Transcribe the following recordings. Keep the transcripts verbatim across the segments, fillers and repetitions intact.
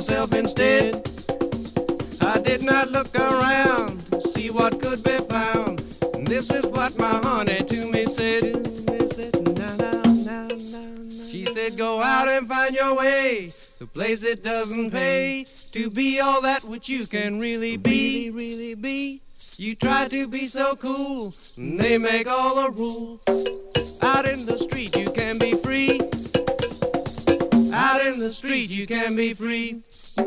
myself instead. I did not look around to see what could be found. And this is what my honey to me said. Na, na, na, na, na. She said, go out and find your way. The place it doesn't pay to be all that which you can really be, really be. You try to be so cool, and they make all the rules. Out in the street you can be free. Out in the street you can be free.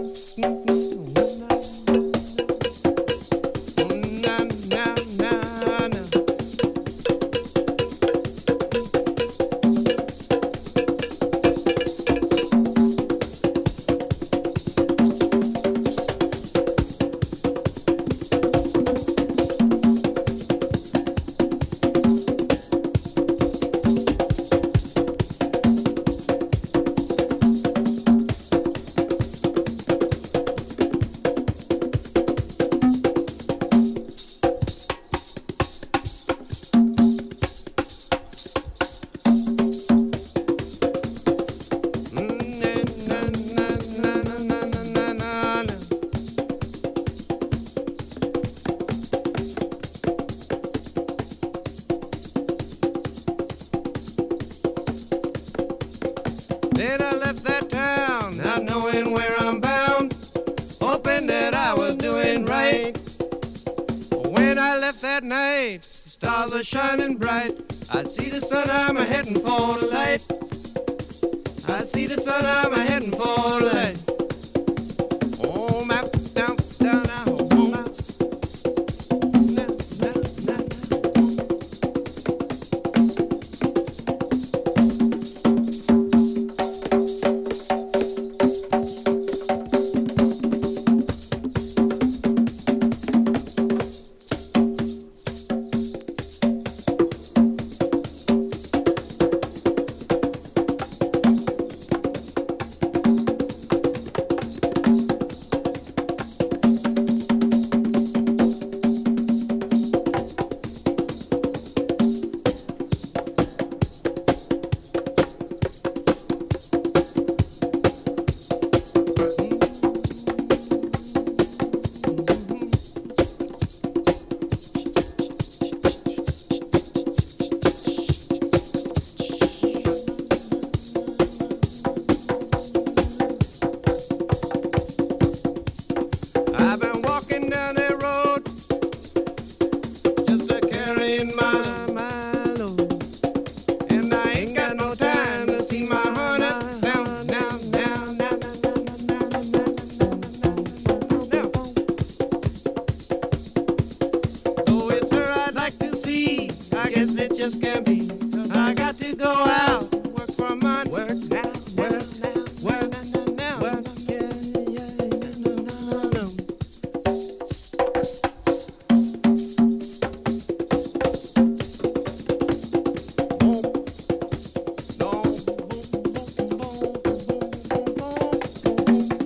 Then I left that town, not knowing where I'm bound, hoping that I was doing right. When I left that night, the stars are shining bright. I see the sun, I'm a heading for the light. I see the sun, I'm a heading for the light. Oh, my, down, down, down, oh, my. Just can't be. I got to go out, work for money. Work now, work now, work now, now. Work, yeah, yeah, no, no, no. Boom, boom, boom, boom, boom, boom.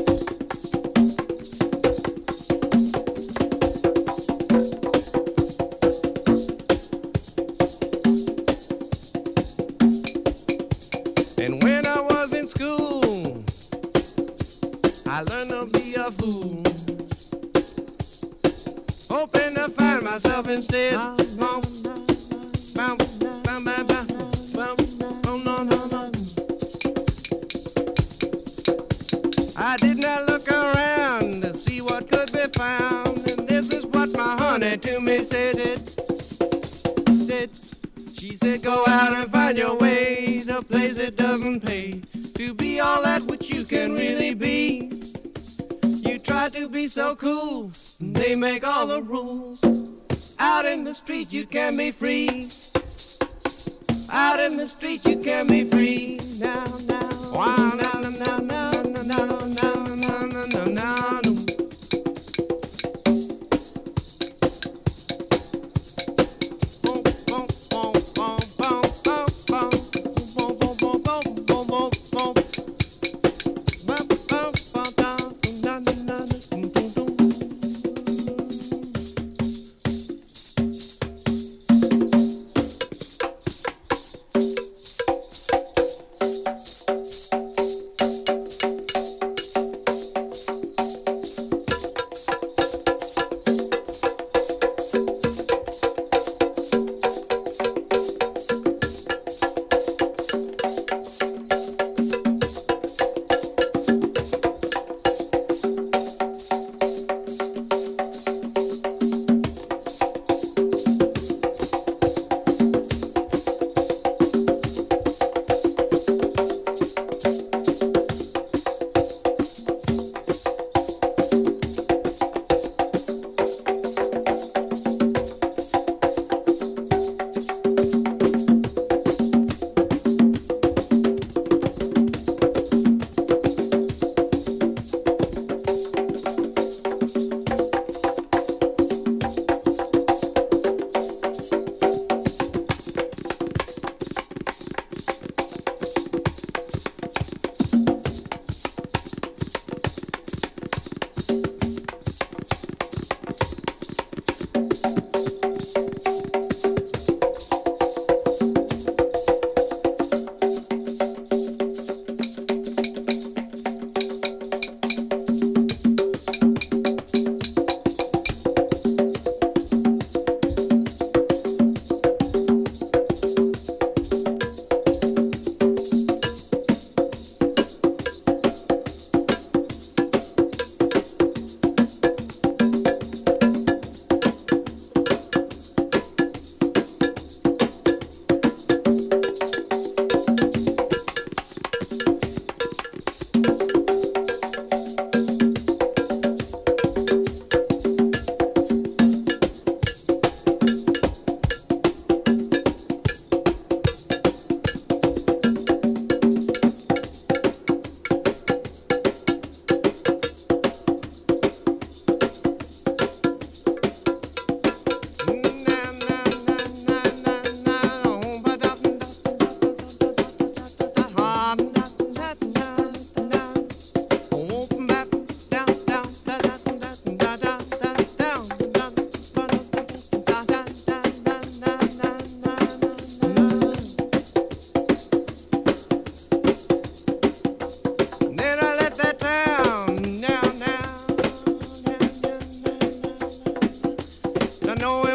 And when I was in school, I learned to be a fool, hoping to find myself instead. Bum, bum, bum, bum, bum, bum, bum, no, no, no. I did not look around to see what could be found, and this is what my honey to me said. Said, she said, go out and find your way, the place it doesn't pay to be all that which you can really be. You try to be so cool, they make all the rules. Out in the street you can be free. Out in the street you can be free. Now, now, wow, now, now, now, now, now, now, now, now, now, now. not knowing